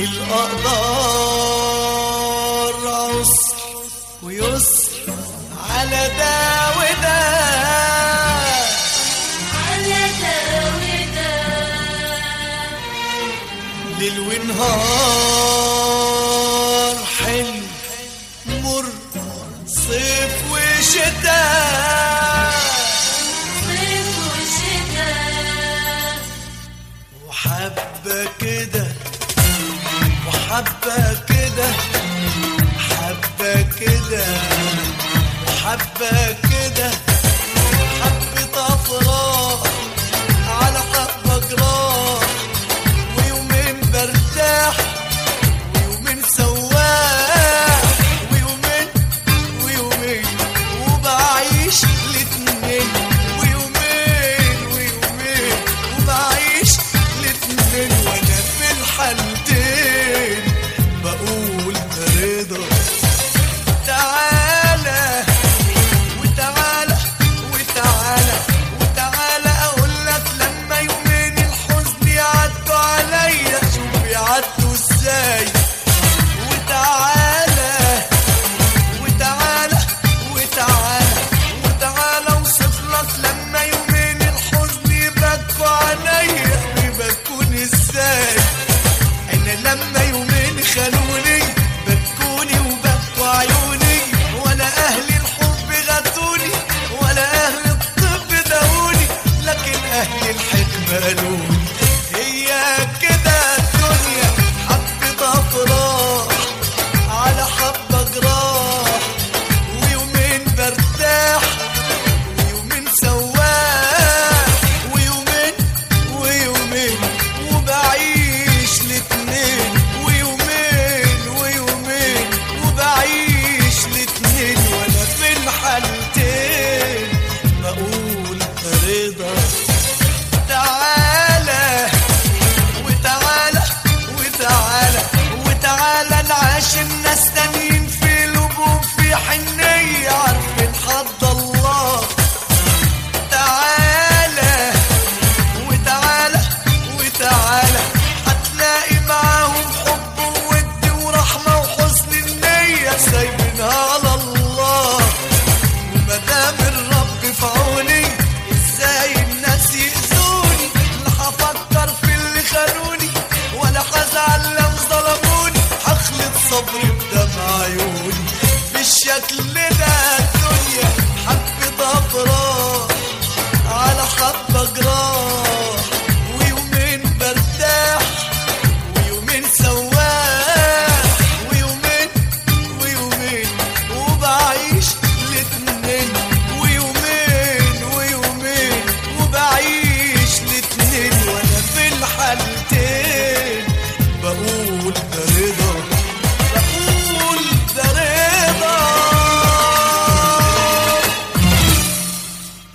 الأقدار عسر ويسر على ده وده، على ده وده، ليل ونهار، حلم مر، صيف وشتاء، صيف وشتاء، وحبة كده وحبة كده، حبة كده وحبة كده، حبة أفراح على حبة جراح، ويومين برتاح ويومين سواح، ويومين وبعيش الاتنين، ويومين وبعيش الاتنين، وانا في الحالتين بقول رضا. تعالى وتعالى وتعالى وتعالى اقولك لما يومين الحزن يعدوا عليا، شوف يعدوا ازاي.